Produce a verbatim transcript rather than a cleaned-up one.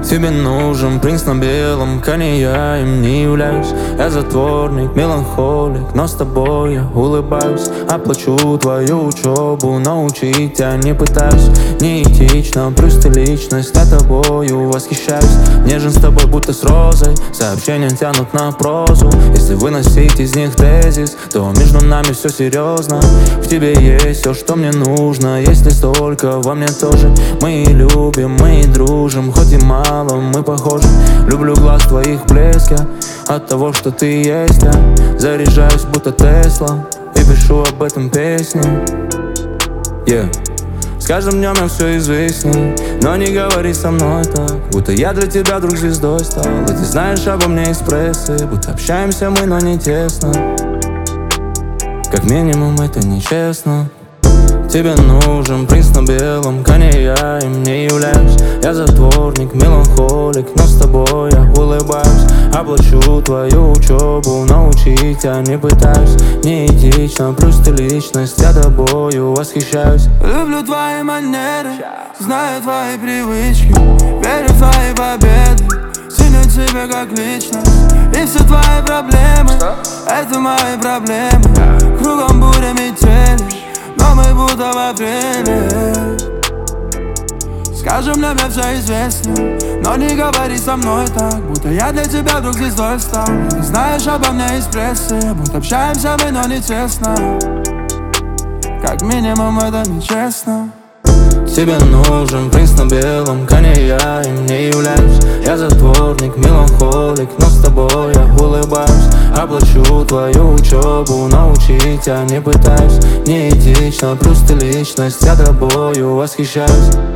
Тебе нужен принц на белом коне, я им не являюсь. Я затворник, меланхолик, но с тобой я улыбаюсь. Оплачу твою учебу, научить тебя не пытаюсь. Неэтично, плюс ты личность, я тобою восхищаюсь. Нежен с тобой, будто с розой, сообщения тянут на прозу. Если выносить из них тезис, то между нами все серьезно. В тебе есть все, что мне нужно, если столько во мне тоже. Мы и любим, мы и дружим, хоть и мало мы похожи. Люблю глаз твоих блеска, от того, что ты есть я заряжаюсь, будто Тесла, и пишу об этом песни. Yeah. С каждым днем я все известней, но не говори со мной так, будто я для тебя друг звездой стал. И ты знаешь обо мне из прессы, будто общаемся мы, но не тесно. Как минимум это нечестно. Тебе нужен принц на белом коне, я им не являюсь. Я затворник, меланхолик, но с тобой я улыбаюсь. Оплачу твою учебу, научить я не пытаюсь. Неэтично, плюс ты личность, я тобою восхищаюсь. Люблю твои манеры, знаю твои привычки, верю в твои победы, ценю тебя как личность. И все твои проблемы, это мои проблемы. Кругом буря метели, но мы будто в апреле. Скажем, для меня все известно, но не говори со мной так, будто я для тебя друг звездой стал. Ты знаешь обо мне из прессы, будто общаемся мы, но не честно. Как минимум это нечестно. Тебе нужен принц на белом коне, я им не являюсь. Я затворник, меланхолик, но с тобой я улыбаюсь. Оплачу твою учебу, научить я не пытаюсь. Неэтично, плюс ты личность, я тобою восхищаюсь.